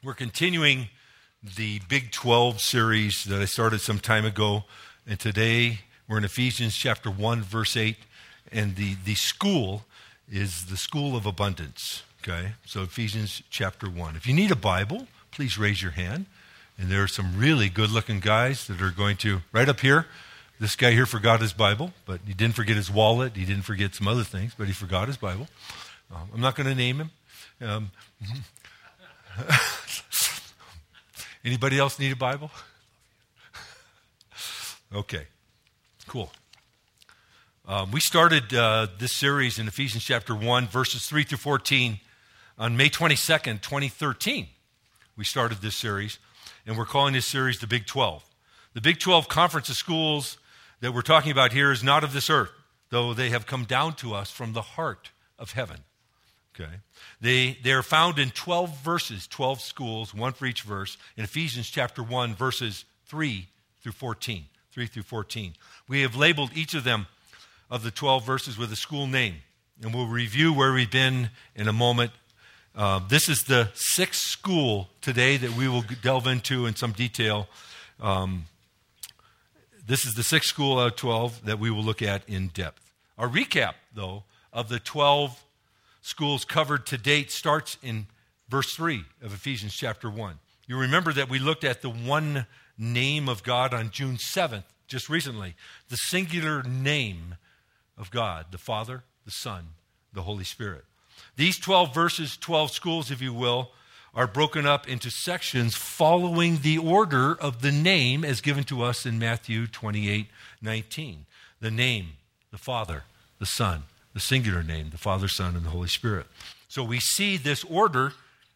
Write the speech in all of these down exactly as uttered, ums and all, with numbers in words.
We're continuing the Big twelve series that I started some time ago, and today we're in Ephesians chapter one, verse eight, and the, the school is the school of abundance, okay? So Ephesians chapter one. If you need a Bible, please raise your hand, and there are some really good-looking guys that are going to, right up here, this guy here forgot his Bible, but he didn't forget his wallet, he didn't forget some other things, but he forgot his Bible. Um, I'm not going to name him. Um, Anybody else need a Bible? Okay, cool. Um, we started uh, this series in Ephesians chapter one, verses three through fourteen on May twenty-second, twenty thirteen. We started this series, and we're calling this series the Big twelve. The Big twelve conference of schools that we're talking about here is not of this earth, though they have come down to us from the heart of heaven. Okay, they they are found in twelve verses, twelve schools, one for each verse, in Ephesians chapter one, verses three through fourteen. three through fourteen. We have labeled each of them, of the twelve verses, with a school name, and we'll review where we've been in a moment. Uh, this is the sixth school today that we will delve into in some detail. Um, this is the sixth school out of twelve that we will look at in depth. Our recap, though, of the twelve schools covered to date starts in verse three of Ephesians chapter one. You remember that we looked at the one name of God on June seventh, just recently. The singular name of God, the Father, the Son, the Holy Spirit. These twelve verses, twelve schools, if you will, are broken up into sections following the order of the name as given to us in Matthew twenty-eight nineteen. The name, the Father, the Son, the singular name, the Father, Son, and the Holy Spirit. So we see this order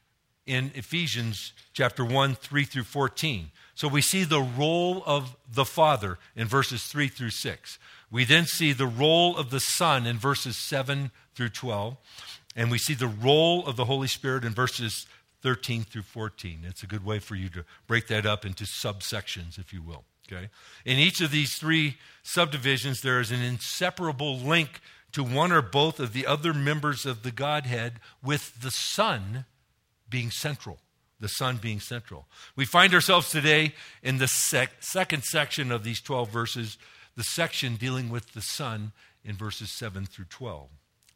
in Ephesians chapter one, three through fourteen. So we see the role of the Father in verses three through six. We then see the role of the Son in verses seven through twelve. And we see the role of the Holy Spirit in verses thirteen through fourteen. It's a good way for you to break that up into subsections, if you will. Okay? In each of these three subdivisions, there is an inseparable link to one or both of the other members of the Godhead, with the Son being central. The Son being central. We find ourselves today in the sec- second section of these twelve verses, the section dealing with the Son in verses seven through twelve.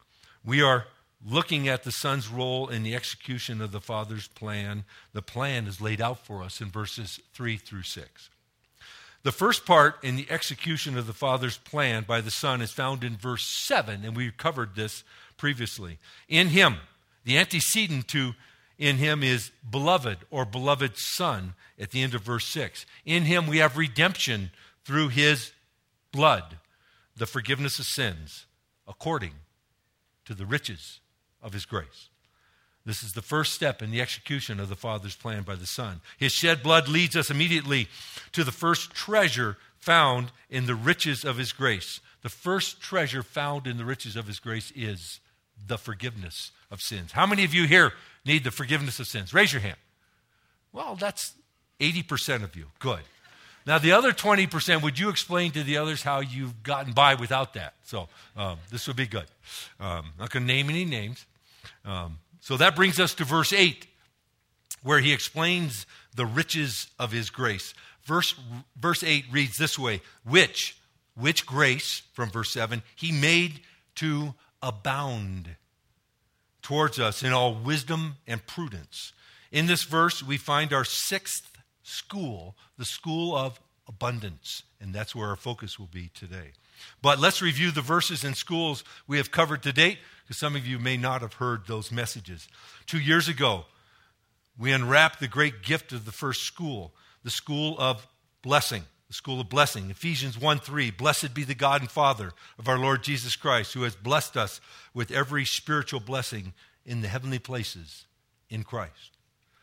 We are looking at the Son's role in the execution of the Father's plan. The plan is laid out for us in verses three through six. The first part in the execution of the Father's plan by the Son is found in verse seven, and we covered this previously. In Him, the antecedent to in Him is beloved or beloved Son at the end of verse six. In Him we have redemption through His blood, the forgiveness of sins, according to the riches of His grace. This is the first step in the execution of the Father's plan by the Son. His shed blood leads us immediately to the first treasure found in the riches of His grace. The first treasure found in the riches of His grace is the forgiveness of sins. How many of you here need the forgiveness of sins? Raise your hand. Well, that's eighty percent of you. Good. Now, the other twenty percent, would you explain to the others how you've gotten by without that? So um, this would be good. Um, I'm not going to name any names. Um, So that brings us to verse eight, where he explains the riches of His grace. Verse, verse eight reads this way: which, which grace, from verse seven, He made to abound towards us in all wisdom and prudence. In this verse, we find our sixth school, the school of abundance, and that's where our focus will be today. But let's review the verses and schools we have covered to date, because some of you may not have heard those messages. Two years ago, we unwrapped the great gift of the first school, the school of blessing, the school of blessing. Ephesians one three, blessed be the God and Father of our Lord Jesus Christ, who has blessed us with every spiritual blessing in the heavenly places in Christ.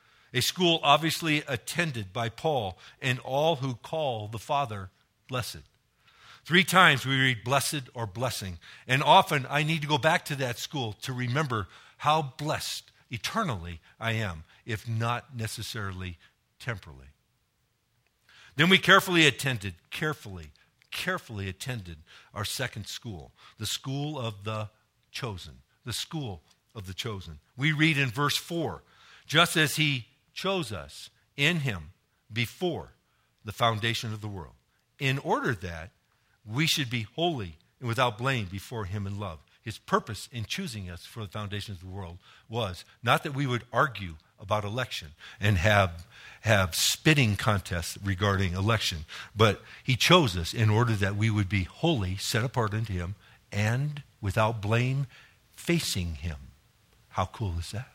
A school obviously attended by Paul and all who call the Father blessed. Three times we read blessed or blessing. And often I need to go back to that school to remember how blessed eternally I am, if not necessarily temporally. Then we carefully attended, carefully, carefully attended our second school, the school of the chosen, the school of the chosen. We read in verse four, just as He chose us in him before the foundation of the world, in order that we should be holy and without blame before him in love. His purpose in choosing us for the foundation of the world was not that we would argue about election and have, have spitting contests regarding election, but he chose us in order that we would be holy, set apart unto him, and without blame facing him. How cool is that?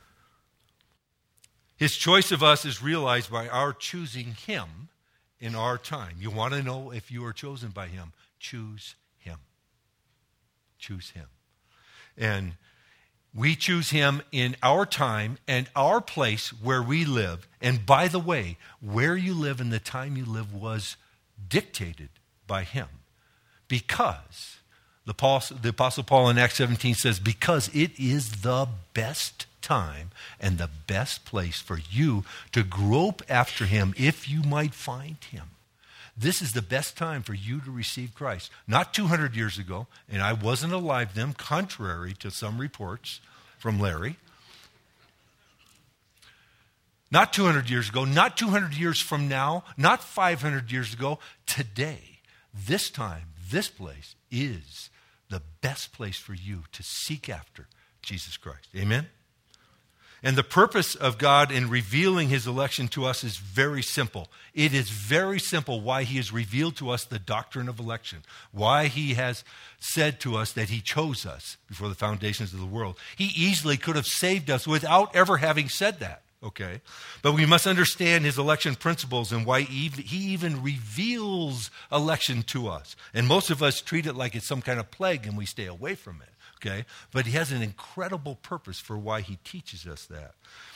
His choice of us is realized by our choosing him in our time. You want to know if you are chosen by him? Choose him. Choose him. And we choose him in our time and our place where we live. And by the way, where you live and the time you live was dictated by him. Because the Apostle, the Apostle Paul in Acts seventeen says, because it is the best time and the best place for you to grope after him if you might find him. This is the best time for you to receive Christ. Not two hundred years ago, and I wasn't alive then, contrary to some reports from Larry. Not two hundred years ago, not two hundred years from now, not five hundred years ago. Today, this time, this place is the best place for you to seek after Jesus Christ. Amen? And the purpose of God in revealing his election to us is very simple. It is very simple why he has revealed to us the doctrine of election, why he has said to us that he chose us before the foundations of the world. He easily could have saved us without ever having said that, okay? But we must understand his election principles and why he even reveals election to us. And most of us treat it like it's some kind of plague and we stay away from it. Okay, but he has an incredible purpose for why he teaches us that.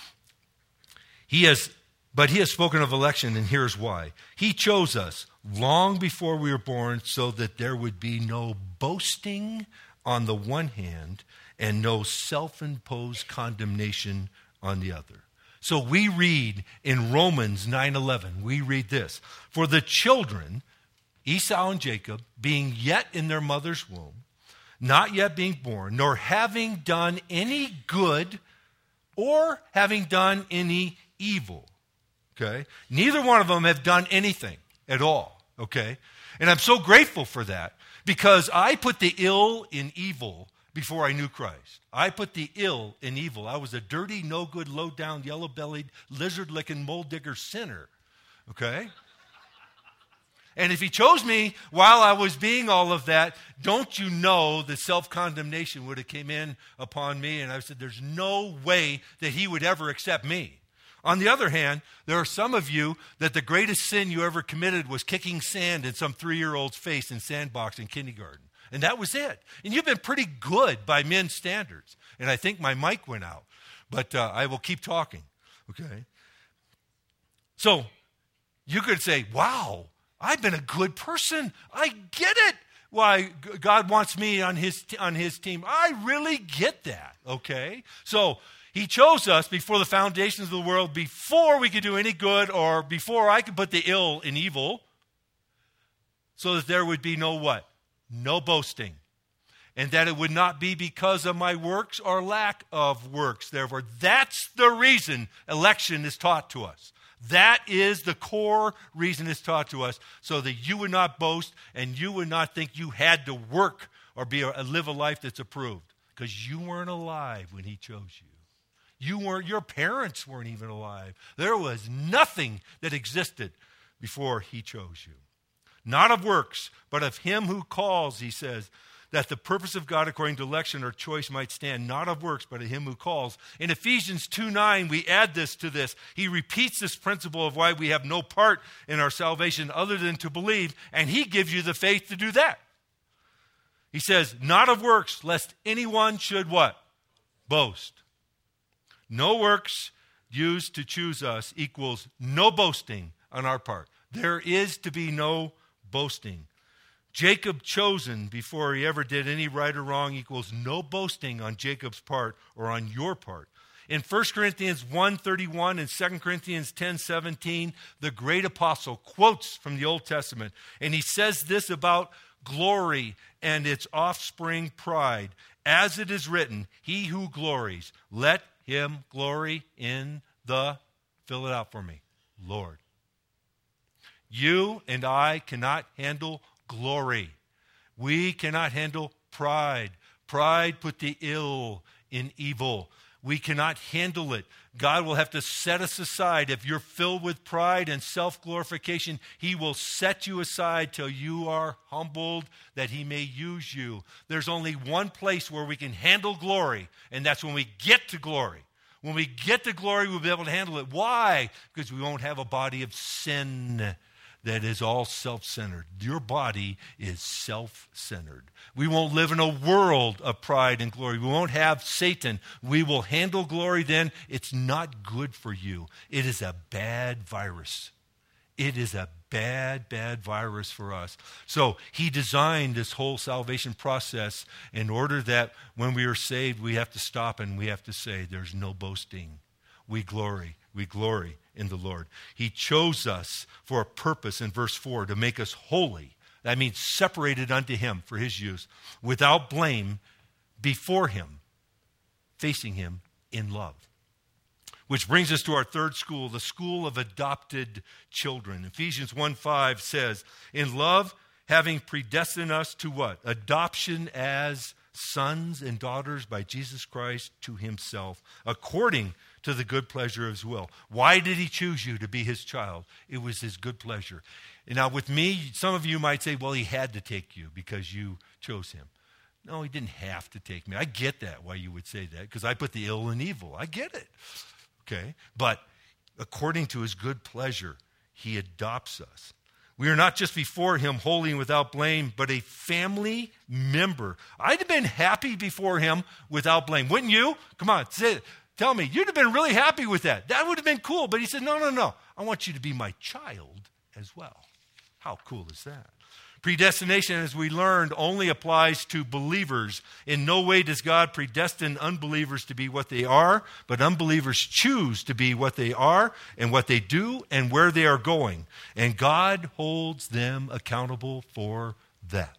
He has, but he has spoken of election, and here's why. He chose us long before we were born so that there would be no boasting on the one hand and no self-imposed condemnation on the other. So we read in Romans nine eleven, we read this, for the children, Esau and Jacob, being yet in their mother's womb, not yet being born, nor having done any good or having done any evil. Okay? Neither one of them have done anything at all. Okay? And I'm so grateful for that because I put the ill in evil before I knew Christ. I put the ill in evil. I was a dirty, no good, low down, yellow bellied, lizard licking, mold digger sinner. Okay? And if he chose me while I was being all of that, don't you know the self-condemnation would have came in upon me. And I said, there's no way that he would ever accept me. On the other hand, there are some of you that the greatest sin you ever committed was kicking sand in some three-year-old's face in sandbox in kindergarten. And that was it. And you've been pretty good by men's standards. And I think my mic went out. But uh, I will keep talking. Okay? So you could say, wow, I've been a good person. I get it. Why God wants me on his on his team. I really get that, okay? So he chose us before the foundations of the world, before we could do any good or before I could put the ill in evil, so that there would be no what? No boasting. And that it would not be because of my works or lack of works. Therefore, that's the reason election is taught to us. That is the core reason it's taught to us, so that you would not boast and you would not think you had to work or be a, live a life that's approved, because you weren't alive when he chose you. You weren't. Your parents weren't even alive. There was nothing that existed before he chose you. Not of works, but of him who calls, he says, that the purpose of God according to election or choice might stand, not of works, but of him who calls. In Ephesians two nine, we add this to this. He repeats this principle of why we have no part in our salvation other than to believe, and he gives you the faith to do that. He says, not of works, lest anyone should what? Boast. No works used to choose us equals no boasting on our part. There is to be no boasting. Jacob chosen before he ever did any right or wrong equals no boasting on Jacob's part or on your part. In First Corinthians one thirty-one and Second Corinthians ten seventeen, the great apostle quotes from the Old Testament, and he says this about glory and its offspring pride. As it is written, he who glories, let him glory in the Fill it out for me. Lord. You and I cannot handle glory. We cannot handle pride. Pride put the ill in evil. We cannot handle it. God will have to set us aside. If you're filled with pride and self-glorification, he will set you aside till you are humbled that he may use you. There's only one place where we can handle glory, and that's when we get to glory. When we get to glory, we'll be able to handle it. Why? Because we won't have a body of sin that is all self-centered. Your body is self-centered. We won't live in a world of pride and glory. We won't have Satan. We will handle glory then. It's not good for you. It is a bad virus. It is a bad, bad virus for us. So he designed this whole salvation process in order that when we are saved, we have to stop and we have to say, there's no boasting. We glory. We glory in the Lord. He chose us for a purpose in verse four, to make us holy. That means separated unto him for his use, without blame, before him, facing him in love. Which brings us to our third school, the school of adopted children. Ephesians one five says, in love, having predestined us to what? Adoption as sons and daughters by Jesus Christ to himself, according to the good pleasure of his will. Why did he choose you to be his child? It was his good pleasure. And now with me, some of you might say, well, he had to take you because you chose him. No, he didn't have to take me. I get that, why you would say that, because I put the ill in evil. I get it. Okay? But according to his good pleasure, he adopts us. We are not just before him holy and without blame, but a family member. I'd have been happy before him without blame. Wouldn't you? Come on, say it. Tell me, you'd have been really happy with that. That would have been cool. But he said, no, no, no. I want you to be my child as well. How cool is that? Predestination, as we learned, only applies to believers. In no way does God predestine unbelievers to be what they are, but unbelievers choose to be what they are and what they do and where they are going. And God holds them accountable for that.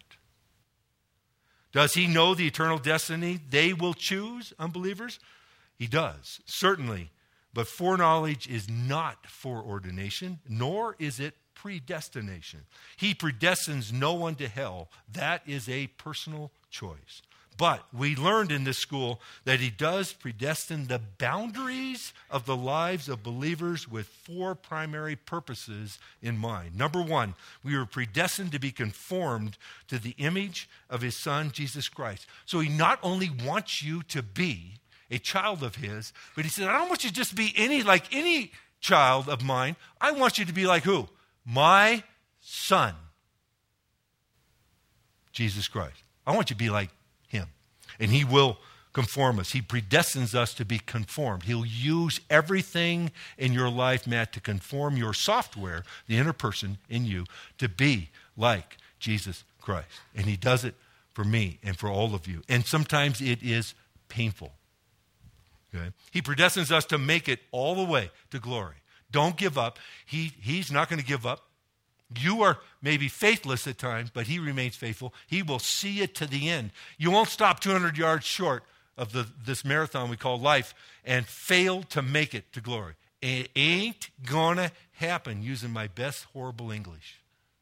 Does he know the eternal destiny they will choose, unbelievers? He does, certainly. But foreknowledge is not foreordination, nor is it predestination. He predestines no one to hell. That is a personal choice. But we learned in this school that he does predestine the boundaries of the lives of believers with four primary purposes in mind. Number one, we were predestined to be conformed to the image of his Son, Jesus Christ. So he not only wants you to be a child of his, but he said, I don't want you to just be any like any child of mine. I want you to be like who? My Son, Jesus Christ. I want you to be like him. And he will conform us. He predestines us to be conformed. He'll use everything in your life, Matt, to conform your software, the inner person in you, to be like Jesus Christ. And he does it for me and for all of you. And sometimes it is painful. Okay? He predestines us to make it all the way to glory. Don't give up. He, he's not going to give up. You are maybe faithless at times, but he remains faithful. He will see it to the end. You won't stop two hundred yards short of the, this marathon we call life and fail to make it to glory. It ain't going to happen, using my best horrible English.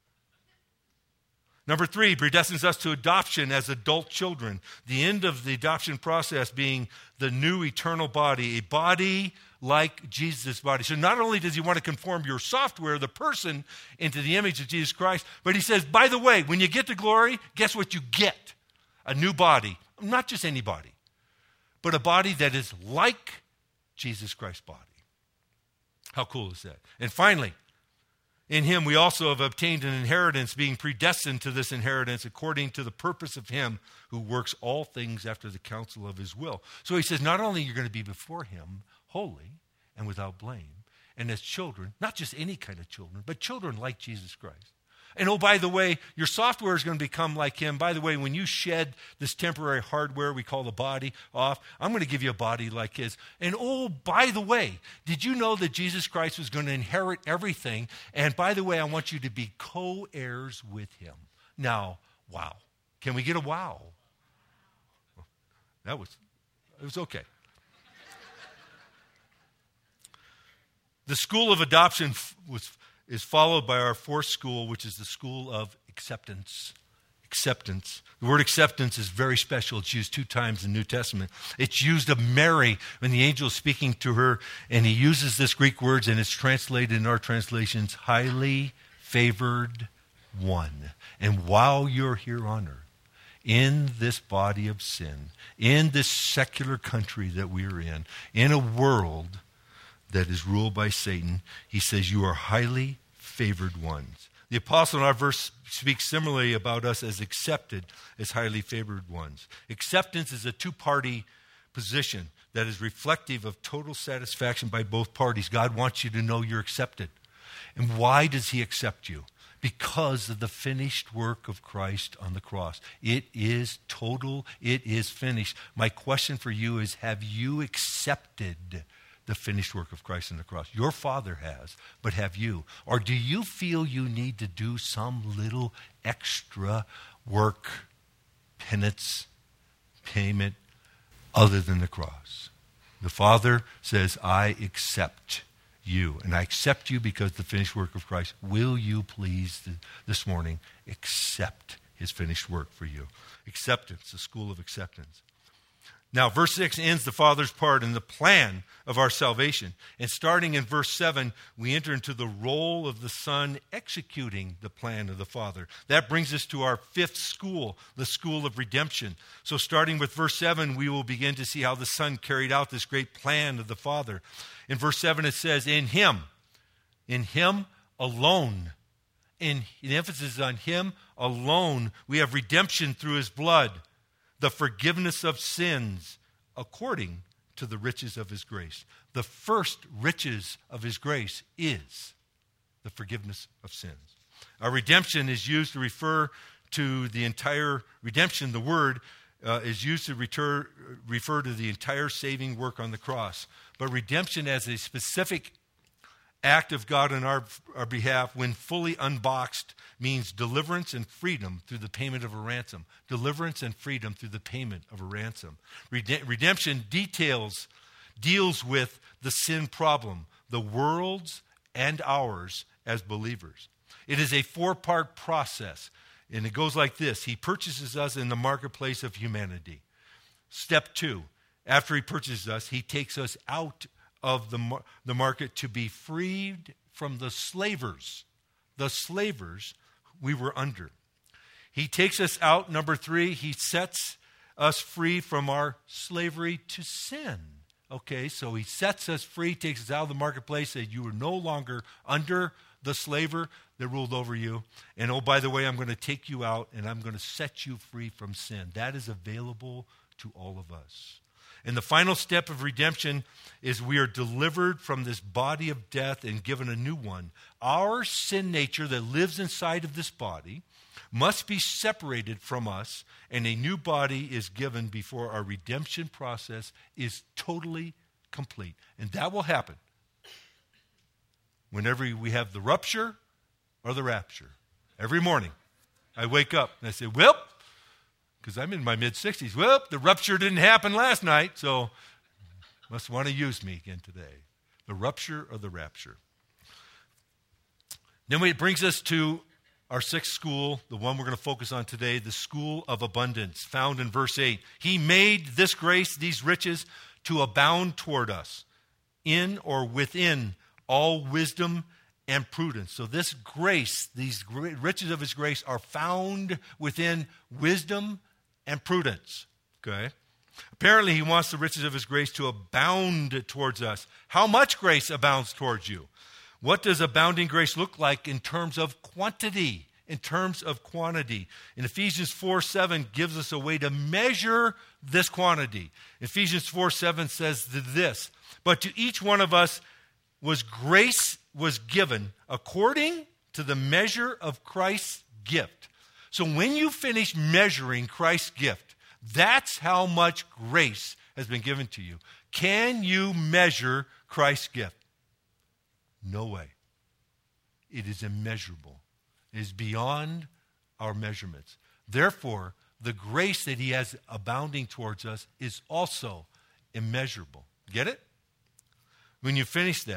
Number three, predestines us to adoption as adult children. The end of the adoption process being the new eternal body, a body like Jesus' body. So not only does he want to conform your software, the person, into the image of Jesus Christ, but he says, by the way, when you get to glory, guess what you get? A new body. Not just any body, but a body that is like Jesus Christ's body. How cool is that? And finally, in him we also have obtained an inheritance, being predestined to this inheritance according to the purpose of him who works all things after the counsel of his will. So he says, not only you're going to be before him holy and without blame, and as children, not just any kind of children, but children like Jesus Christ. And oh, by the way, your software is going to become like him. By the way, when you shed this temporary hardware we call the body off, I'm going to give you a body like his. And oh, by the way, did you know that Jesus Christ was going to inherit everything? And by the way, I want you to be co-heirs with him. Now, wow. Can we get a wow? That was, it was okay. The school of adoption was, is followed by our fourth school, which is the school of acceptance. Acceptance. The word acceptance is very special. It's used two times in the New Testament. It's used of Mary when the angel is speaking to her, and he uses this Greek word, and it's translated in our translations, highly favored one. And while you're here on earth, in this body of sin, in this secular country that we're in, in a world that is ruled by Satan, he says you are highly favored ones. The apostle in our verse speaks similarly about us as accepted, as highly favored ones. Acceptance is a two-party position that is reflective of total satisfaction by both parties. God wants you to know you're accepted. And why does he accept you? Because of the finished work of Christ on the cross. It is total. It is finished. My question for you is, have you accepted the finished work of Christ on the cross? Your Father has, but have you? Or do you feel you need to do some little extra work, penance, payment, other than the cross? The Father says, I accept you, and I accept you because of the finished work of Christ. Will you please th- this morning accept his finished work for you? Acceptance, the school of acceptance. Now, verse six ends the Father's part in the plan of our salvation. And starting in verse seven, we enter into the role of the Son executing the plan of the Father. That brings us to our fifth school, the school of redemption. So starting with verse seven, we will begin to see how the Son carried out this great plan of the Father. In verse seven, it says, in him, in him alone, in the emphasis on him alone, we have redemption through his blood, the forgiveness of sins according to the riches of his grace. The first riches of his grace is the forgiveness of sins. Our redemption is used to refer to the entire redemption. The word uh, is used to refer, refer to the entire saving work on the cross. But redemption as a specific act of God on our, our behalf, when fully unboxed, means deliverance and freedom through the payment of a ransom. Deliverance and freedom through the payment of a ransom. Rede- redemption details, deals with the sin problem, the world's and ours as believers. It is a four-part process, and it goes like this. He purchases us in the marketplace of humanity. Step two, after he purchases us, he takes us out of the, mar- the market to be freed from the slavers, the slavers we were under. He takes us out. Number three, he sets us free from our slavery to sin. Okay, so he sets us free, takes us out of the marketplace, that you are no longer under the slaver that ruled over you. And oh, by the way, I'm going to take you out and I'm going to set you free from sin. That is available to all of us. And the final step of redemption is we are delivered from this body of death and given a new one. Our sin nature that lives inside of this body must be separated from us, and a new body is given before our redemption process is totally complete. And that will happen whenever we have the rupture or the rapture. Every morning I wake up and I say, well, because I'm in my mid-sixties. Well, the rupture didn't happen last night, so must want to use me again today. The rupture or the rapture. Then it brings us to our sixth school, the one we're going to focus on today, the school of abundance, found in verse eight. He made this grace, these riches, to abound toward us, in or within all wisdom and prudence. So this grace, these riches of his grace are found within wisdom and prudence. Okay? Apparently, he wants the riches of his grace to abound towards us. How much grace abounds towards you? What does abounding grace look like in terms of quantity? In terms of quantity. In Ephesians four seven gives us a way to measure this quantity. Ephesians four seven says this, but to each one of us was grace was given according to the measure of Christ's gift. So when you finish measuring Christ's gift, that's how much grace has been given to you. Can you measure Christ's gift? No way. It is immeasurable. It is beyond our measurements. Therefore, the grace that he has abounding towards us is also immeasurable. Get it? When you finish that,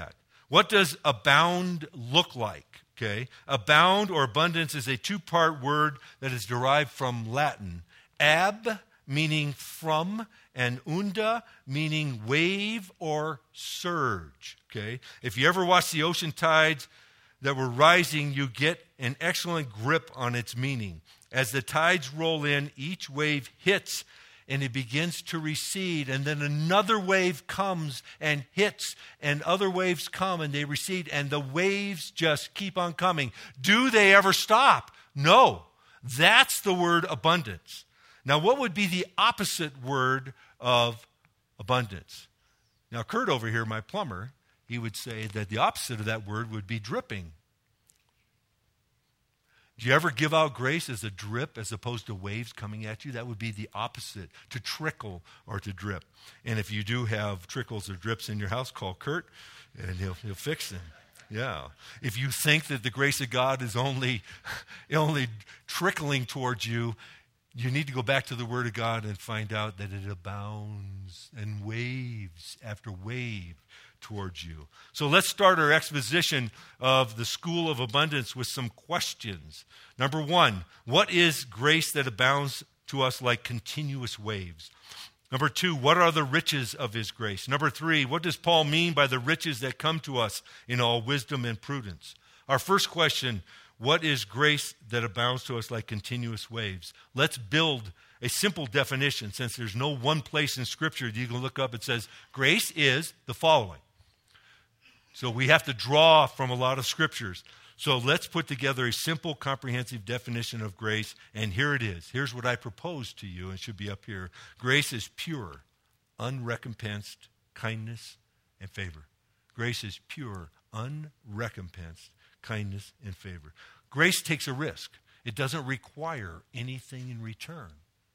What does abound look like? Okay, abound or abundance is a two-part word that is derived from Latin. Ab, meaning from, and unda, meaning wave or surge. Okay, if you ever watch the ocean tides that were rising, you get an excellent grip on its meaning. As the tides roll in, each wave hits and it begins to recede, and then another wave comes and hits, and other waves come and they recede, and the waves just keep on coming. Do they ever stop? No. That's the word abundance. Now, what would be the opposite word of abundance? Now, Kurt over here, my plumber, he would say that the opposite of that word would be dripping. Do you ever give out grace as a drip as opposed to waves coming at you? That would be the opposite, to trickle or to drip. And if you do have trickles or drips in your house, call Kurt and he'll, he'll fix them. Yeah. If you think that the grace of God is only, only trickling towards you, you need to go back to the Word of God and find out that it abounds and waves after wave towards you. So let's start our exposition of the School of Abundance with some questions. Number one, what is grace that abounds to us like continuous waves? Number two, what are the riches of his grace? Number three, what does Paul mean by the riches that come to us in all wisdom and prudence? Our first question, what is grace that abounds to us like continuous waves? Let's build a simple definition, since there's no one place in Scripture that you can look up that says grace is the following. So we have to draw from a lot of scriptures. So let's put together a simple, comprehensive definition of grace, and here it is. Here's what I propose to you, and it should be up here. Grace is pure, unrecompensed kindness and favor. Grace is pure, unrecompensed kindness and favor. Grace takes a risk. It doesn't require anything in return.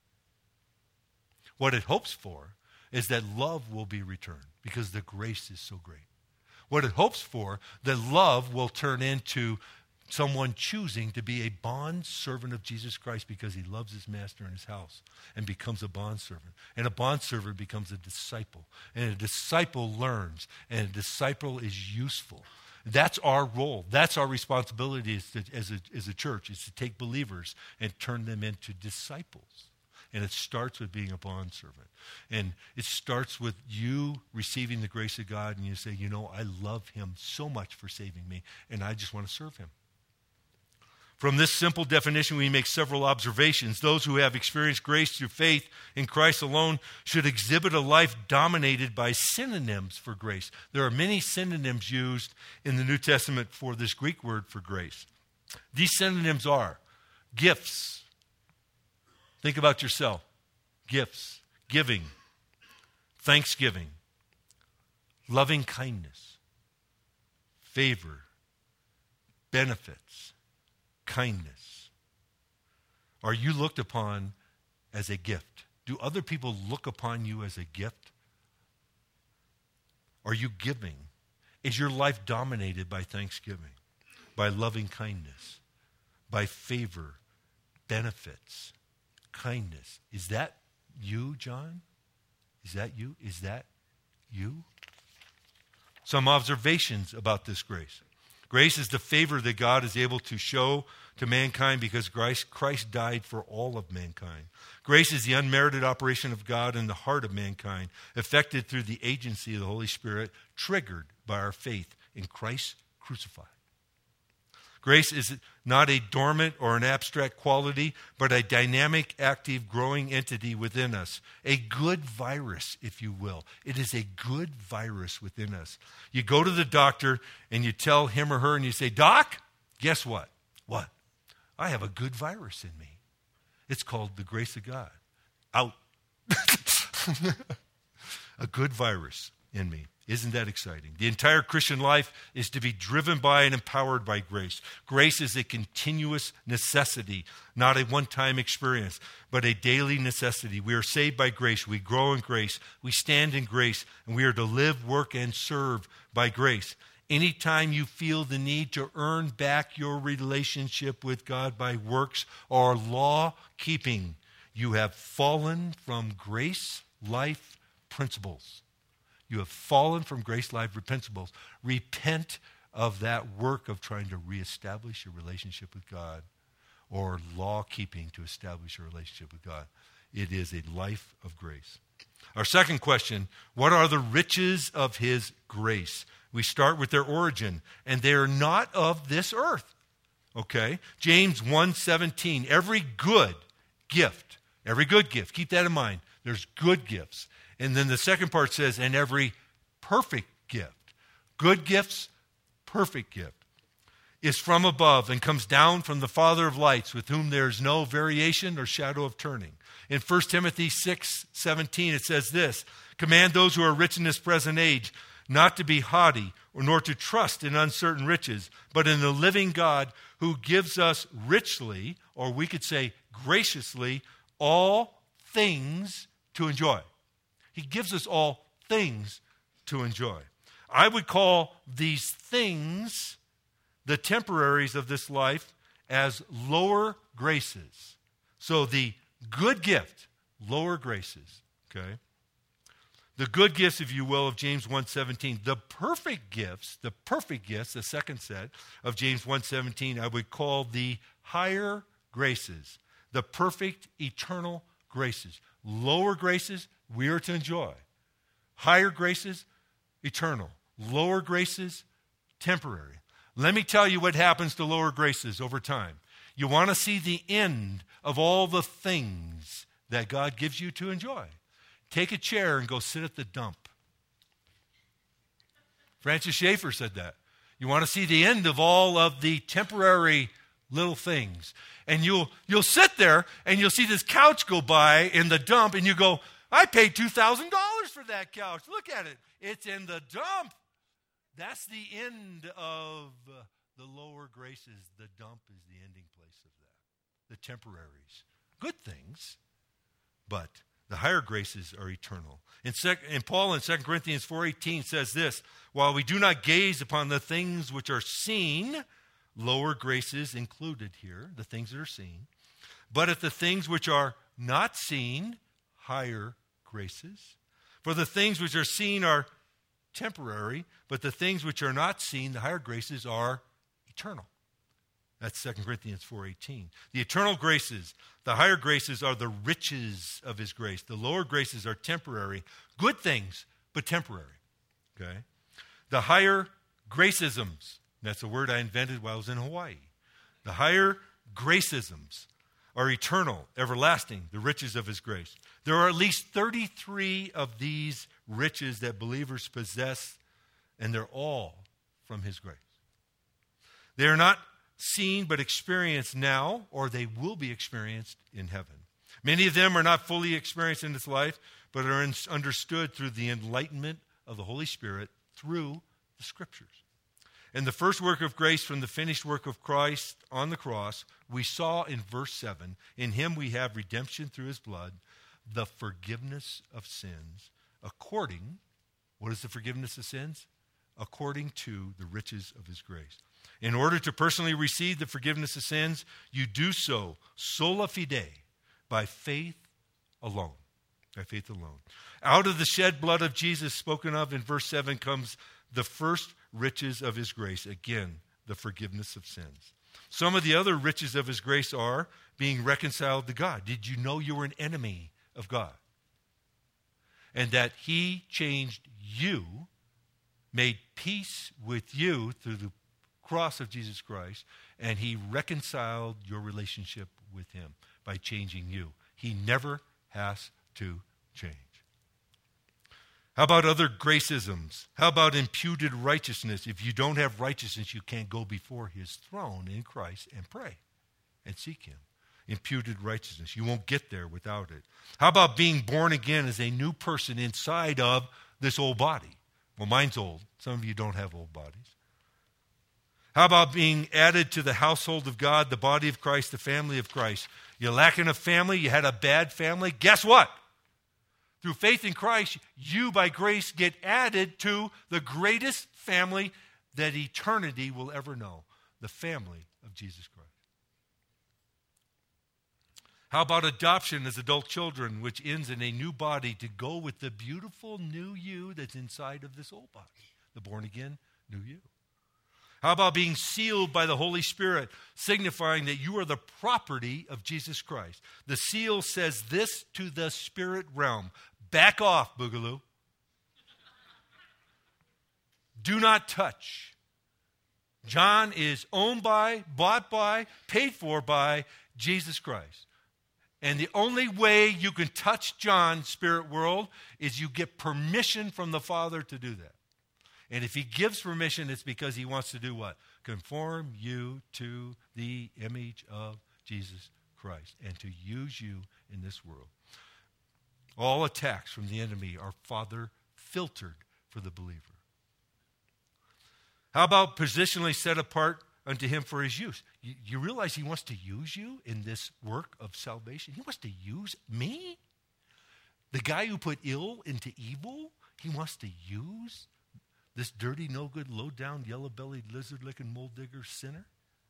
What it hopes for is that love will be returned because the grace is so great. What it hopes for, that love will turn into someone choosing to be a bond servant of Jesus Christ because he loves his master in his house and becomes a bond servant. And a bond servant becomes a disciple. And a disciple learns. And a disciple is useful. That's our role. That's our responsibility as, to, as, a, as a church, is to take believers and turn them into disciples. And it starts with being a bondservant. And it starts with you receiving the grace of God, and you say, you know, I love him so much for saving me, and I just want to serve him. From this simple definition, we make several observations. Those who have experienced grace through faith in Christ alone should exhibit a life dominated by synonyms for grace. There are many synonyms used in the New Testament for this Greek word for grace. These synonyms are gifts. Think about yourself. Gifts, giving, thanksgiving, loving kindness, favor, benefits, kindness. Are you looked upon as a gift? Do other people look upon you as a gift? Are you giving? Is your life dominated by thanksgiving, by loving kindness, by favor, benefits, kindness? Is that you, John? Is that you? Is that you? Some observations about this grace. Grace is the favor that God is able to show to mankind because Christ, Christ died for all of mankind. Grace is the unmerited operation of God in the heart of mankind, effected through the agency of the Holy Spirit, triggered by our faith in Christ crucified. Grace is not a dormant or an abstract quality, but a dynamic, active, growing entity within us. A good virus, if you will. It is a good virus within us. You go to the doctor and you tell him or her and you say, Doc, guess what? What? I have a good virus in me. It's called the grace of God. Out. A good virus in me. Isn't that exciting? The entire Christian life is to be driven by and empowered by grace. Grace is a continuous necessity, not a one-time experience, but a daily necessity. We are saved by grace. We grow in grace. We stand in grace, and we are to live, work, and serve by grace. Anytime you feel the need to earn back your relationship with God by works or law keeping, you have fallen from grace life principles. You have fallen from Grace Life Principles. Repent of that work of trying to reestablish your relationship with God or law keeping to establish your relationship with God. It is a life of grace. Our second question, what are the riches of his grace? We start with their origin, and they are not of this earth. Okay? James one seventeen, every good gift, every good gift, keep that in mind. There's good gifts. And then the second part says, and every perfect gift. Good gifts, perfect gift, is from above and comes down from the Father of lights, with whom there is no variation or shadow of turning. In First Timothy six seventeen, it says this, command those who are rich in this present age not to be haughty, or nor to trust in uncertain riches, but in the living God who gives us richly, or we could say graciously, all things to enjoy. He gives us all things to enjoy. I would call these things, the temporaries of this life, as lower graces. So the good gift, lower graces, okay? The good gifts, if you will, of James one seventeen. The perfect gifts, the perfect gifts, the second set of James one seventeen, I would call the higher graces, the perfect eternal graces. Lower graces, we are to enjoy. Higher graces, eternal. Lower graces, temporary. Let me tell you what happens to lower graces over time. You want to see the end of all the things that God gives you to enjoy. Take a chair and go sit at the dump. Francis Schaeffer said that. You want to see the end of all of the temporary little things. And you'll you'll sit there and you'll see this couch go by in the dump and you go, I paid two thousand dollars for that couch. Look at it. It's in the dump. That's the end of the lower graces. The dump is the ending place of that. The temporaries. Good things, but the higher graces are eternal. And, sec- and Paul in Second Corinthians four eighteen says this, while we do not gaze upon the things which are seen, lower graces included here, the things that are seen, but at the things which are not seen, higher graces. For the things which are seen are temporary, but the things which are not seen, the higher graces, are eternal. That's Second Corinthians four eighteen. The eternal graces, the higher graces, are the riches of his grace. The lower graces are temporary. Good things, but temporary. Okay? The higher gracisms, that's a word I invented while I was in Hawaii. The higher gracisms are eternal, everlasting, the riches of his grace. There are at least thirty-three of these riches that believers possess, and they're all from his grace. They are not seen but experienced now, or they will be experienced in heaven. Many of them are not fully experienced in this life, but are in, understood through the enlightenment of the Holy Spirit through the Scriptures. And the first work of grace from the finished work of Christ on the cross, we saw in verse seven, in him we have redemption through his blood, the forgiveness of sins, according, what is the forgiveness of sins? According to the riches of his grace. In order to personally receive the forgiveness of sins, you do so sola fide, by faith alone. By faith alone. Out of the shed blood of Jesus spoken of in verse seven comes the first riches of his grace. Again, the forgiveness of sins. Some of the other riches of his grace are being reconciled to God. Did you know you were an enemy of God? And that he changed you, made peace with you through the cross of Jesus Christ, and he reconciled your relationship with him by changing you. He never has to change. How about other gracisms? How about imputed righteousness? If you don't have righteousness, you can't go before his throne in Christ and pray and seek him. Imputed righteousness. You won't get there without it. How about being born again as a new person inside of this old body? Well, mine's old. Some of you don't have old bodies. How about being added to the household of God, the body of Christ, the family of Christ? You're lacking a family, you had a bad family. Guess what? Through faith in Christ, you by grace get added to the greatest family that eternity will ever know, the family of Jesus Christ. How about adoption as adult children, which ends in a new body to go with the beautiful new you that's inside of this old body, the born-again new you? How about being sealed by the Holy Spirit, signifying that you are the property of Jesus Christ? The seal says this to the spirit realm: back off, Boogaloo. Do not touch. John is owned by, bought by, paid for by Jesus Christ. And the only way you can touch John, spirit world, is you get permission from the Father to do that. And if he gives permission, it's because he wants to do what? Conform you to the image of Jesus Christ and to use you in this world. All attacks from the enemy are, Father, filtered for the believer. How about positionally set apart unto him for his use? You, you realize he wants to use you in this work of salvation? He wants to use me? The guy who put ill into evil, he wants to use this dirty, no-good, low-down, yellow-bellied, lizard-licking, mold-digger sinner?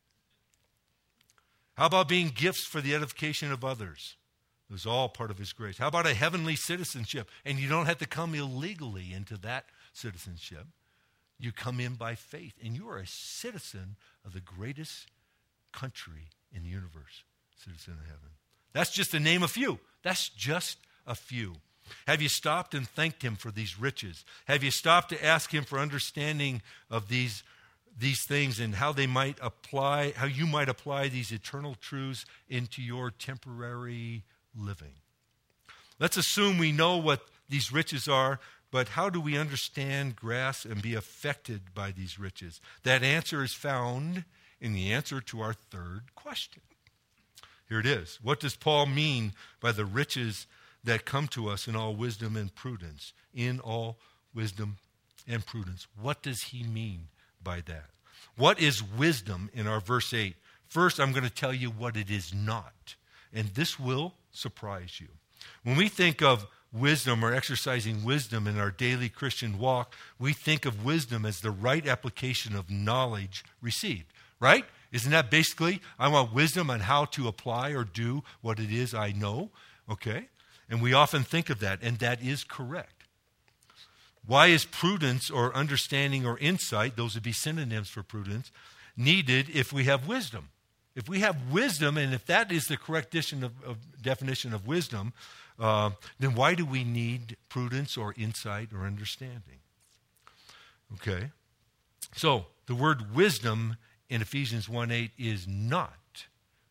How about being gifts for the edification of others? It was all part of his grace. How about a heavenly citizenship? And you don't have to come illegally into that citizenship. You come in by faith, and you are a citizen of the greatest country in the universe, citizen of heaven. That's just to name a few. That's just a few. Have you stopped and thanked him for these riches? Have you stopped to ask him for understanding of these, these things and how they might apply, how you might apply these eternal truths into your temporary living? Let's assume we know what these riches are, but how do we understand, grasp, and be affected by these riches? That answer is found in the answer to our third question. Here it is. What does Paul mean by the riches that come to us in all wisdom and prudence? In all wisdom and prudence. What does he mean by that? What is wisdom in our verse eight? First, I'm going to tell you what it is not. And this will surprise you. When we think of wisdom or exercising wisdom in our daily Christian walk, we think of wisdom as the right application of knowledge received, right? Isn't that basically, I want wisdom on how to apply or do what it is I know, okay? And we often think of that, and that is correct. Why is prudence or understanding or insight, those would be synonyms for prudence, needed if we have wisdom? If we have wisdom, and if that is the correct definition of, of, definition of wisdom, uh, then why do we need prudence or insight or understanding? Okay. So, the word wisdom in Ephesians one eight is not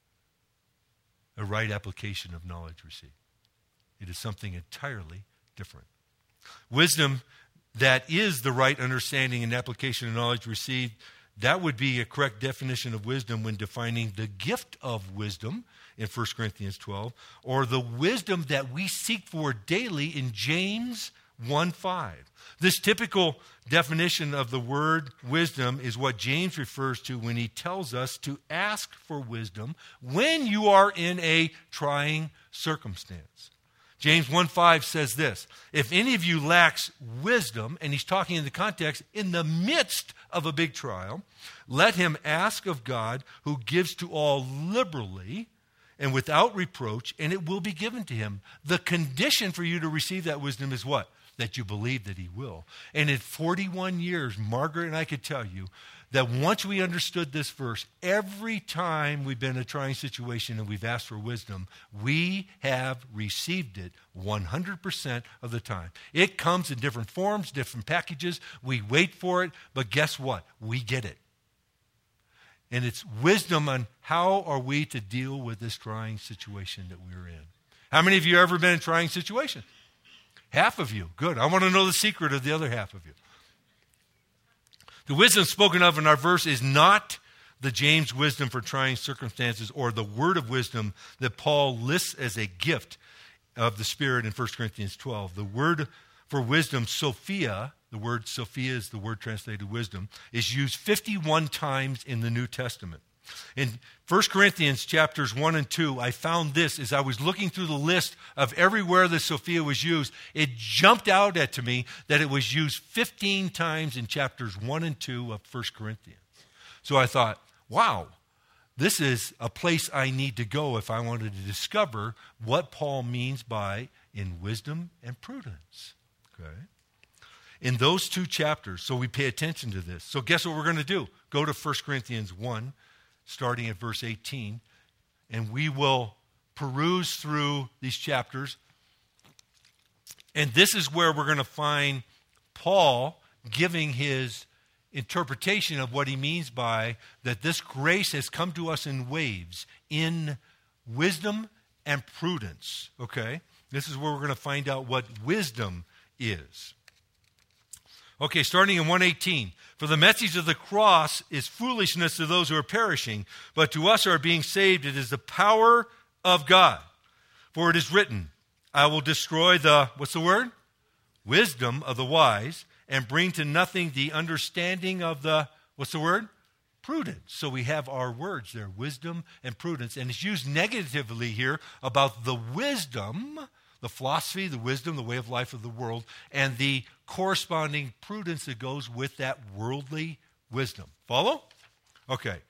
a right application of knowledge received. It is something entirely different. Wisdom that is the right understanding and application of knowledge received, that would be a correct definition of wisdom when defining the gift of wisdom in First Corinthians twelve, or the wisdom that we seek for daily in James one five. This typical definition of the word wisdom is what James refers to when he tells us to ask for wisdom when you are in a trying circumstance. James one five says this: if any of you lacks wisdom, and he's talking in the context, in the midst of a big trial, let him ask of God, who gives to all liberally and without reproach, and it will be given to him. The condition for you to receive that wisdom is what? That you believe that he will. And in forty-one years, Margaret and I could tell you that once we understood this verse, every time we've been in a trying situation and we've asked for wisdom, we have received it one hundred percent of the time. It comes in different forms, different packages. We wait for it, but guess what? We get it. And it's wisdom on how are we to deal with this trying situation that we're in. How many of you have ever been in a trying situation? Half of you. Good. I want to know the secret of the other half of you. The wisdom spoken of in our verse is not the James wisdom for trying circumstances or the word of wisdom that Paul lists as a gift of the Spirit in First Corinthians twelve. The word for wisdom, Sophia, the word Sophia is the word translated wisdom, is used fifty-one times in the New Testament. In First Corinthians chapters one and two, I found this as I was looking through the list of everywhere that Sophia was used. It jumped out at to me that it was used fifteen times in chapters one and two of First Corinthians. So I thought, wow, this is a place I need to go if I wanted to discover what Paul means by in wisdom and prudence. Okay? In those two chapters, so we pay attention to this. So guess what we're going to do? Go to First Corinthians one, starting at verse eighteen, and we will peruse through these chapters. And this is where we're going to find Paul giving his interpretation of what he means by that this grace has come to us in waves, in wisdom and prudence. Okay? This is where we're going to find out what wisdom is. Okay, starting in one eighteen. For the message of the cross is foolishness to those who are perishing, but to us who are being saved it is the power of God. For it is written, I will destroy the, what's the word? Wisdom of the wise, and bring to nothing the understanding of the, what's the word? Prudence. So we have our words there, wisdom and prudence. And it's used negatively here about the wisdom, the philosophy, the wisdom, the way of life of the world, and the corresponding prudence that goes with that worldly wisdom. Follow? Okay.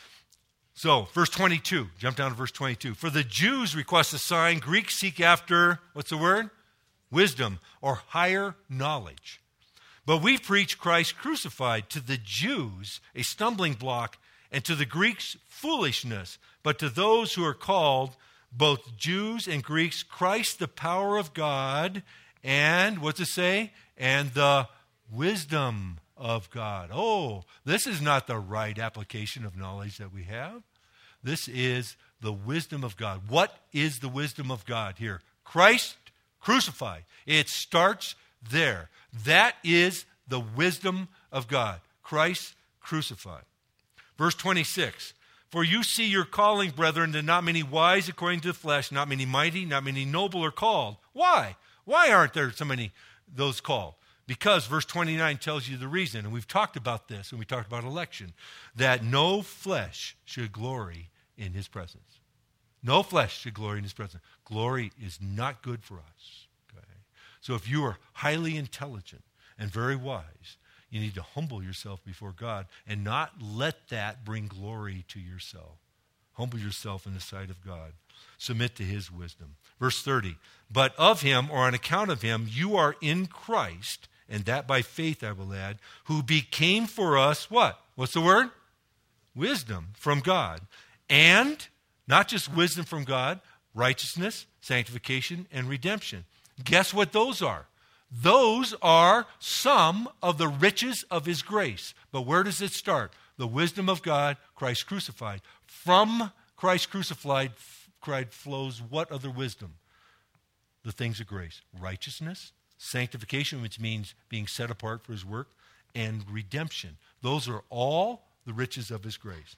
So, verse twenty-two. Jump down to verse twenty-two. For the Jews request a sign. Greeks seek after, what's the word? Wisdom or higher knowledge. But we preach Christ crucified, to the Jews a stumbling block, and to the Greeks foolishness. But to those who are called, both Jews and Greeks, Christ the power of God, and, what's it say? And the wisdom of God. Oh, this is not the right application of knowledge that we have. This is the wisdom of God. What is the wisdom of God here? Christ crucified. It starts there. That is the wisdom of God. Christ crucified. Verse twenty-six. For you see your calling, brethren, that not many wise according to the flesh, not many mighty, not many noble are called. Why? Why aren't there so many those called? Because verse twenty-nine tells you the reason, and we've talked about this, and we talked about election, that no flesh should glory in his presence. No flesh should glory in his presence. Glory is not good for us. Okay? So if you are highly intelligent and very wise, you need to humble yourself before God and not let that bring glory to yourself. Humble yourself in the sight of God. Submit to his wisdom. Verse thirty, but of him, or on account of him, you are in Christ, and that by faith I will add, who became for us, what? What's the word? Wisdom from God. And, not just wisdom from God, righteousness, sanctification, and redemption. Guess what those are? Those are some of the riches of his grace. But where does it start? The wisdom of God, Christ crucified. From Christ crucified, Christ flows what other wisdom? The things of grace. Righteousness, sanctification, which means being set apart for his work, and redemption. Those are all the riches of his grace.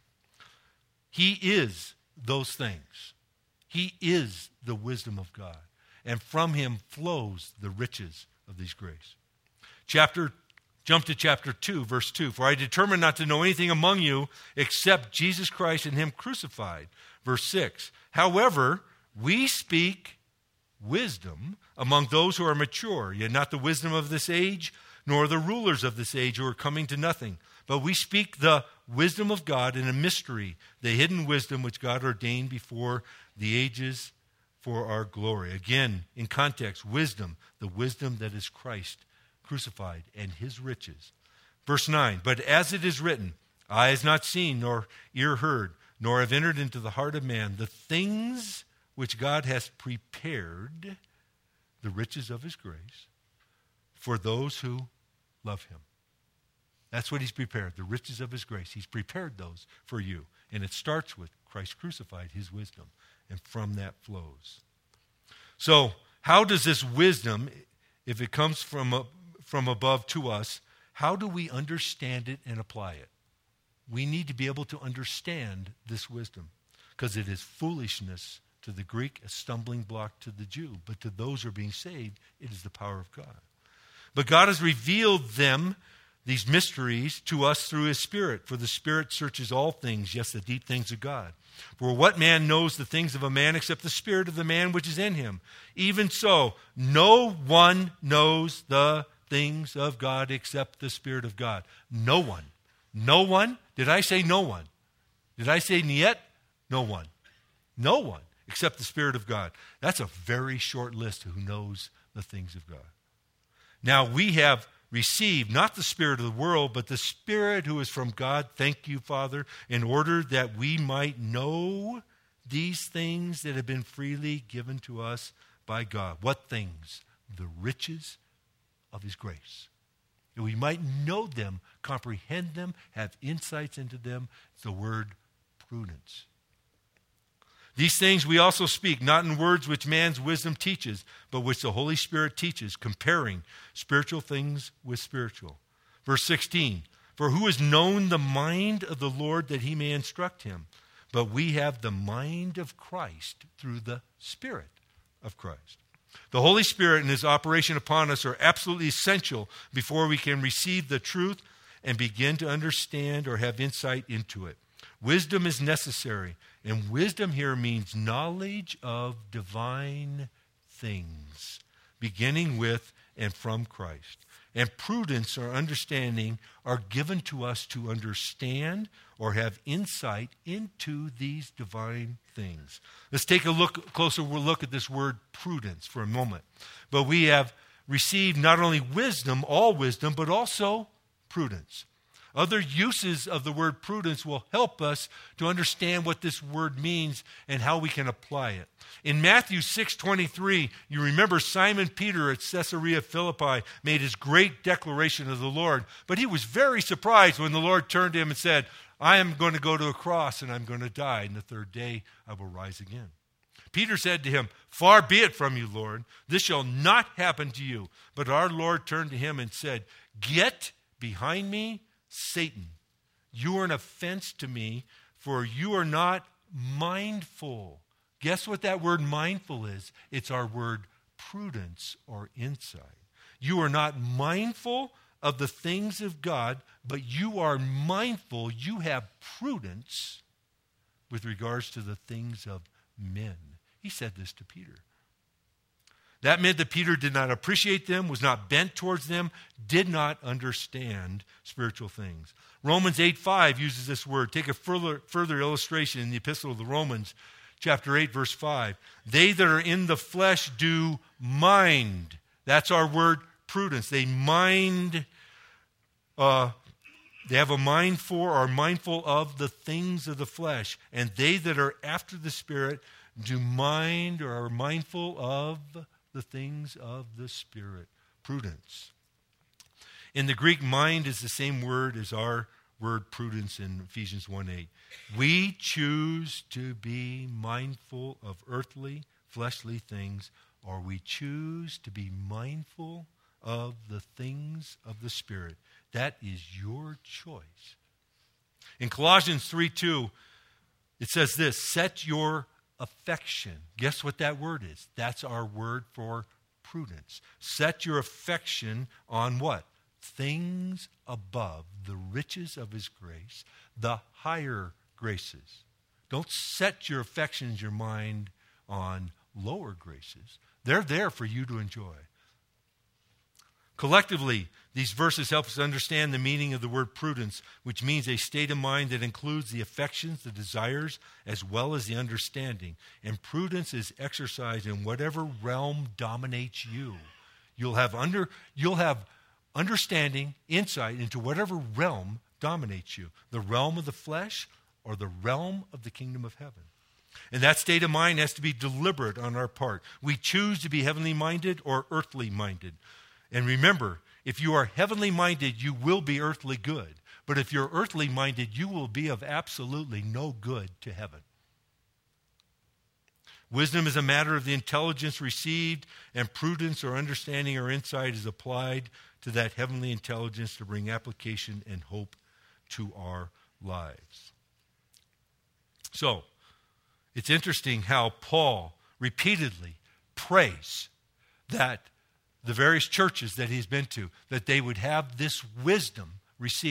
He is those things. He is the wisdom of God. And from him flows the riches of these grace. Chapter, jump to chapter two, verse two. For I determined not to know anything among you except Jesus Christ and him crucified. Verse six. However, we speak wisdom among those who are mature, yet not the wisdom of this age, nor the rulers of this age who are coming to nothing. But we speak the wisdom of God in a mystery, the hidden wisdom which God ordained before the ages for our glory. Again, in context, wisdom, the wisdom that is Christ crucified and his riches. Verse nine, but as it is written, eye has not seen, nor ear heard, nor have entered into the heart of man the things which God has prepared, the riches of his grace, for those who love him. That's what he's prepared, the riches of his grace. He's prepared those for you. And it starts with Christ crucified, his wisdom. And from that flows. So, how does this wisdom, if it comes from, from above to us, how do we understand it and apply it? We need to be able to understand this wisdom. Because it is foolishness to the Greek, a stumbling block to the Jew. But to those who are being saved, it is the power of God. But God has revealed them, these mysteries, to us through his Spirit. For the Spirit searches all things, yes, the deep things of God. For what man knows the things of a man except the spirit of the man which is in him? Even so, no one knows the things of God except the Spirit of God. No one. No one? Did I say no one? Did I say niet? No one. No one except the Spirit of God. That's a very short list of who knows the things of God. Now we have received not the spirit of the world, but the Spirit who is from God. Thank you, Father, in order that we might know these things that have been freely given to us by God. What things? The riches of his grace. That we might know them, comprehend them, have insights into them. It's the word prudence. These things we also speak, not in words which man's wisdom teaches, but which the Holy Spirit teaches, comparing spiritual things with spiritual. Verse sixteen, for who has known the mind of the Lord that he may instruct him? But we have the mind of Christ through the Spirit of Christ. The Holy Spirit and his operation upon us are absolutely essential before we can receive the truth and begin to understand or have insight into it. Wisdom is necessary, and wisdom here means knowledge of divine things, beginning with and from Christ. And prudence or understanding are given to us to understand or have insight into these divine things. Let's take a look, closer look at this word prudence for a moment. But we have received not only wisdom, all wisdom, but also prudence. Other uses of the word prudence will help us to understand what this word means and how we can apply it. In Matthew six twenty-three, you remember Simon Peter at Caesarea Philippi made his great declaration of the Lord, but he was very surprised when the Lord turned to him and said, I am going to go to a cross and I'm going to die, and the third day I will rise again. Peter said to him, far be it from you, Lord, this shall not happen to you. But our Lord turned to him and said, get behind me, Satan, you are an offense to me, for you are not mindful. Guess what that word mindful is? It's our word prudence or insight. You are not mindful of the things of God, but you are mindful, you have prudence with regards to the things of men. He said this to Peter. That meant that Peter did not appreciate them, was not bent towards them, did not understand spiritual things. Romans eight five uses this word. Take a further, further illustration in the Epistle of the Romans, chapter eight, verse five. They that are in the flesh do mind. That's our word prudence. They mind, uh, they have a mind for or are mindful of the things of the flesh. And they that are after the Spirit do mind or are mindful of the things of the Spirit. Prudence. In the Greek, mind is the same word as our word prudence in Ephesians one eight. We choose to be mindful of earthly, fleshly things, or we choose to be mindful of the things of the Spirit. That is your choice. In Colossians three two, it says this, set your affection. Guess what that word is? That's our word for prudence. Set your affection on what? Things above, the riches of his grace, the higher graces. Don't set your affections, your mind on lower graces. They're there for you to enjoy. Collectively, these verses help us understand the meaning of the word prudence, which means a state of mind that includes the affections, the desires, as well as the understanding. And prudence is exercised in whatever realm dominates you. You'll have under you'll have understanding, insight into whatever realm dominates you. The realm of the flesh or the realm of the kingdom of heaven. And that state of mind has to be deliberate on our part. We choose to be heavenly minded or earthly minded. And remember, if you are heavenly minded, you will be earthly good. But if you're earthly minded, you will be of absolutely no good to heaven. Wisdom is a matter of the intelligence received, and prudence or understanding or insight is applied to that heavenly intelligence to bring application and hope to our lives. So, it's interesting how Paul repeatedly prays that the various churches that he's been to, that they would have this wisdom received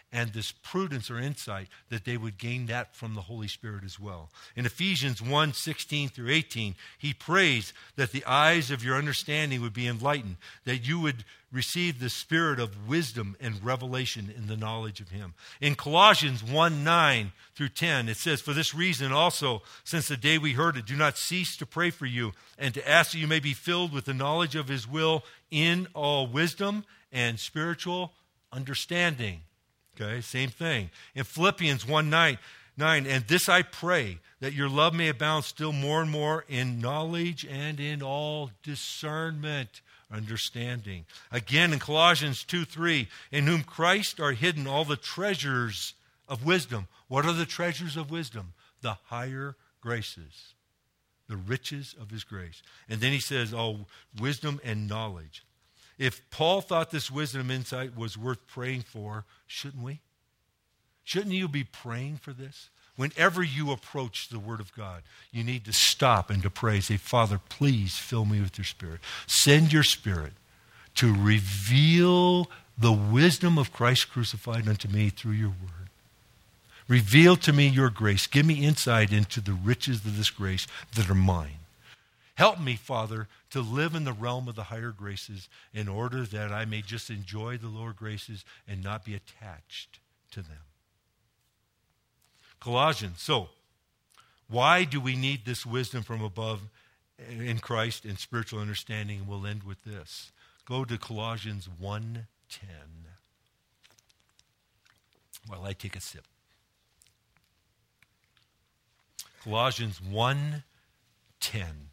and this prudence or insight, that they would gain that from the Holy Spirit as well. In Ephesians one, sixteen through eighteen, he prays that the eyes of your understanding would be enlightened, that you would receive the spirit of wisdom and revelation in the knowledge of him. In Colossians one, nine through ten, it says, for this reason also, since the day we heard it, do not cease to pray for you and to ask that you may be filled with the knowledge of his will in all wisdom and spiritual understanding. Okay, same thing. In Philippians one, nine, nine, and this I pray, that your love may abound still more and more in knowledge and in all discernment, understanding. Again, in Colossians two, three, in whom Christ are hidden all the treasures of wisdom. What are the treasures of wisdom? The higher graces, the riches of his grace. And then he says, oh, wisdom and knowledge. If Paul thought this wisdom and insight was worth praying for, shouldn't we? Shouldn't you be praying for this? Whenever you approach the Word of God, you need to stop and to pray. Say, Father, please fill me with your Spirit. Send your Spirit to reveal the wisdom of Christ crucified unto me through your Word. Reveal to me your grace. Give me insight into the riches of this grace that are mine. Help me, Father, to live in the realm of the higher graces in order that I may just enjoy the lower graces and not be attached to them. Colossians. So, why do we need this wisdom from above in Christ and spiritual understanding? And we'll end with this. Go to Colossians one ten. While I take a sip. Colossians one ten.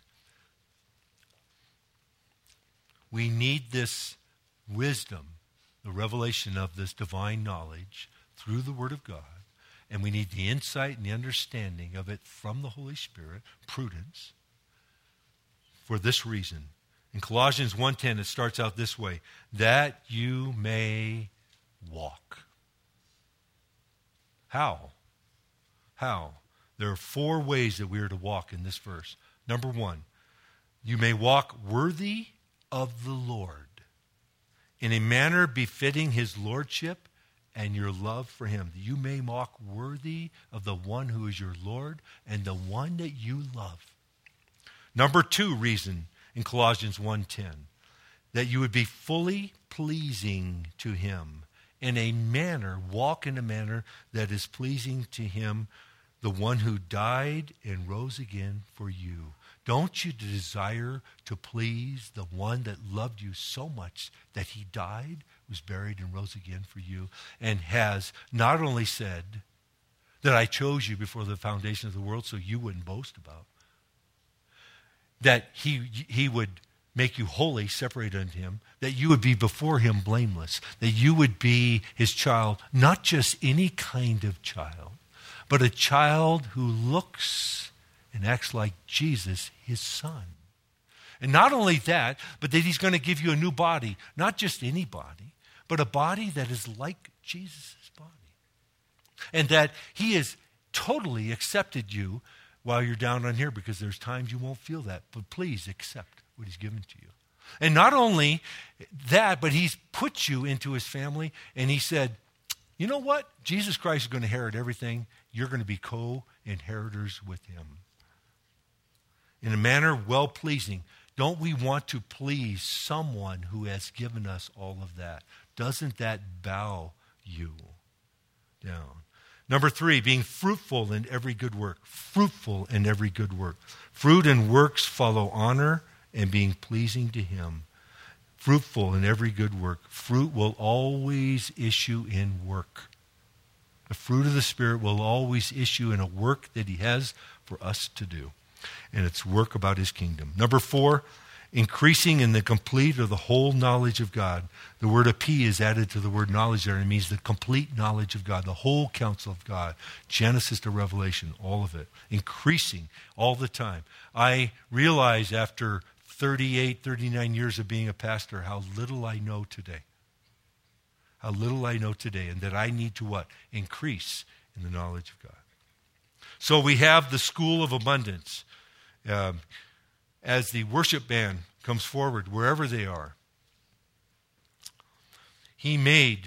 We need this wisdom, the revelation of this divine knowledge through the Word of God. And we need the insight and the understanding of it from the Holy Spirit, prudence, for this reason. In Colossians one ten, it starts out this way, that you may walk. How? How? There are four ways that we are to walk in this verse. Number one, you may walk worthy of the Lord, in a manner befitting his lordship and your love for him. You may walk worthy of the one who is your Lord and the one that you love. Number two reason in Colossians one ten, that you would be fully pleasing to him in a manner, walk in a manner that is pleasing to him, the one who died and rose again for you. Don't you desire to please the one that loved you so much that he died, was buried, and rose again for you, and has not only said that I chose you before the foundation of the world so you wouldn't boast about, that he, he would make you holy, separated unto him, that you would be before him blameless, that you would be his child, not just any kind of child, but a child who looks and acts like Jesus, his son. And not only that, but that he's going to give you a new body, not just any body, but a body that is like Jesus' body. And that he has totally accepted you while you're down on here, because there's times you won't feel that, but please accept what he's given to you. And not only that, but he's put you into his family, and he said, you know what? Jesus Christ is going to inherit everything. You're going to be co-inheritors with him. In a manner well-pleasing. Don't we want to please someone who has given us all of that? Doesn't that bow you down? Number three, being fruitful in every good work. Fruitful in every good work. Fruit and works follow honor and being pleasing to him. Fruitful in every good work. Fruit will always issue in work. The fruit of the Spirit will always issue in a work that he has for us to do. And it's work about his kingdom. Number four, increasing in the complete or the whole knowledge of God. The word "epi" is added to the word knowledge there, and it means the complete knowledge of God, the whole counsel of God, Genesis to Revelation, all of it. Increasing all the time. I realize after thirty-eight, thirty-nine years of being a pastor how little I know today. How little I know today, and that I need to what? Increase in the knowledge of God. So we have the School of Abundance. Um, as the worship band comes forward, wherever they are, he made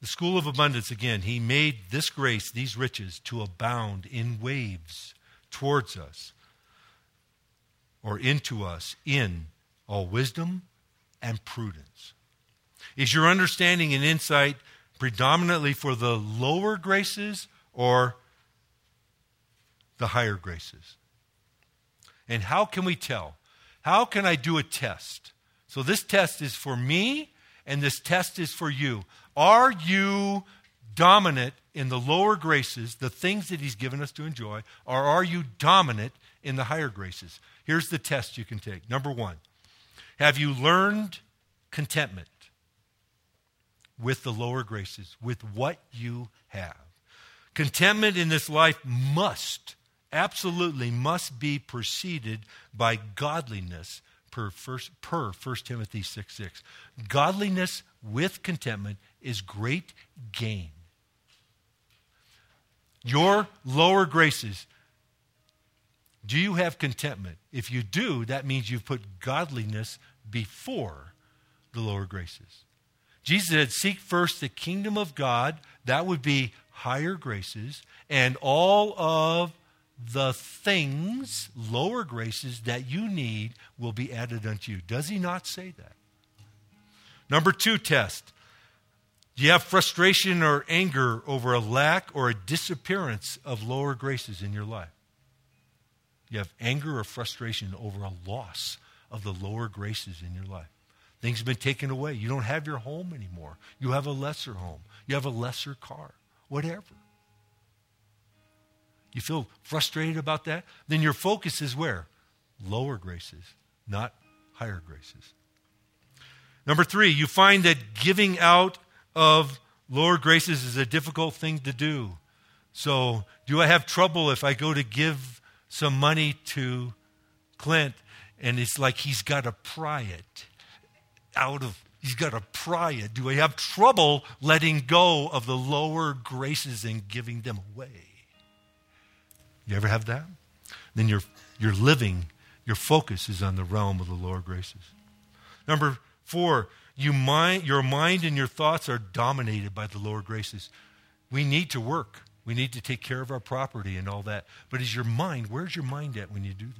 The school of abundance, again, he made this grace, these riches, to abound in waves towards us or into us in all wisdom and prudence. Is your understanding and insight predominantly for the lower graces or the higher graces? And how can we tell? How can I do a test? So this test is for me and this test is for you. Are you dominant in the lower graces, the things that he's given us to enjoy, or are you dominant in the higher graces? Here's the test you can take. Number one, have you learned contentment with the lower graces, with what you have? Contentment in this life must, absolutely must be preceded by godliness per first, per First Timothy six six. Godliness with contentment is great gain. Your lower graces, do you have contentment? If you do, that means you've put godliness before the lower graces. Jesus said, seek first the kingdom of God. That would be higher graces. And all of the things, lower graces, that you need will be added unto you. Does he not say that? Number two test. Do you have frustration or anger over a lack or a disappearance of lower graces in your life? You have anger or frustration over a loss of the lower graces in your life. Things have been taken away. You don't have your home anymore. You have a lesser home. You have a lesser car. Whatever. You feel frustrated about that? Then your focus is where? Lower graces, not higher graces. Number three, you find that giving out of lower graces is a difficult thing to do. So, do I have trouble if I go to give some money to Clint and it's like he's got to pry it out of, he's got to pry it. Do I have trouble letting go of the lower graces and giving them away? You ever have that? Then you're, you're living, your focus is on the realm of the lower graces. Number four, you mind, your mind and your thoughts are dominated by the lower graces. We need to work. We need to take care of our property and all that. But is your mind, where's your mind at when you do that?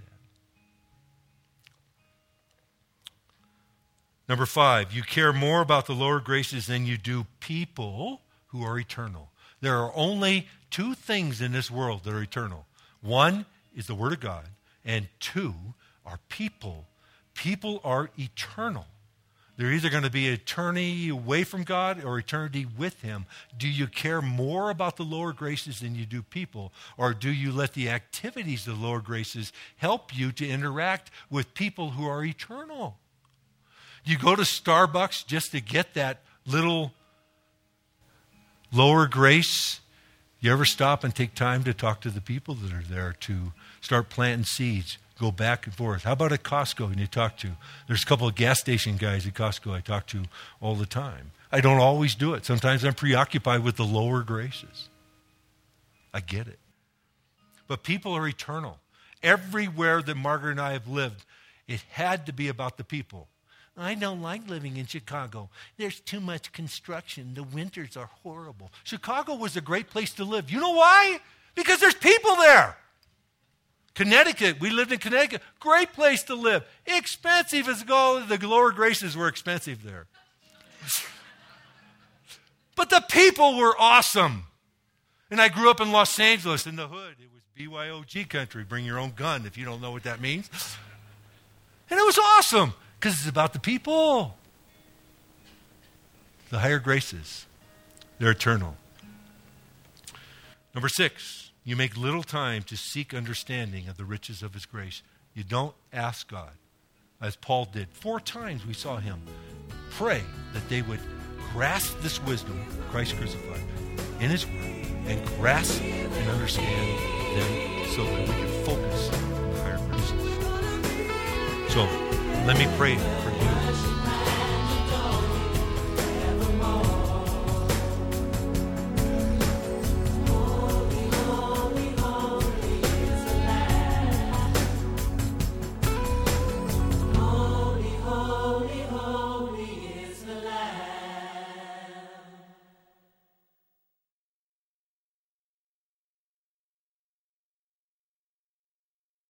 Number five, you care more about the lower graces than you do people who are eternal. There are only two things in this world that are eternal. One is the Word of God, and two are people. People are eternal. They're either going to be eternity away from God or eternity with Him. Do you care more about the lower graces than you do people? Or do you let the activities of the lower graces help you to interact with people who are eternal? You go to Starbucks just to get that little lower grace. You ever stop and take time to talk to the people that are there, to start planting seeds? Go back and forth. How about at Costco and you talk to? There's a couple of gas station guys at Costco I talk to all the time. I don't always do it. Sometimes I'm preoccupied with the lower graces. I get it. But people are eternal. Everywhere that Margaret and I have lived, it had to be about the people. I don't like living in Chicago. There's too much construction. The winters are horrible. Chicago was a great place to live. You know why? Because there's people there. Connecticut, we lived in Connecticut. Great place to live. Expensive as go. The lower graces were expensive there. But the people were awesome. And I grew up in Los Angeles in the hood. It was B Y O G country. Bring your own gun if you don't know what that means. And it was awesome because it's about the people. The higher graces, they're eternal. Number six. You make little time to seek understanding of the riches of His grace. You don't ask God, as Paul did. Four times we saw him pray that they would grasp this wisdom, Christ crucified, in His Word, and grasp and understand them so that we can focus on the higher graces. So, let me pray for you.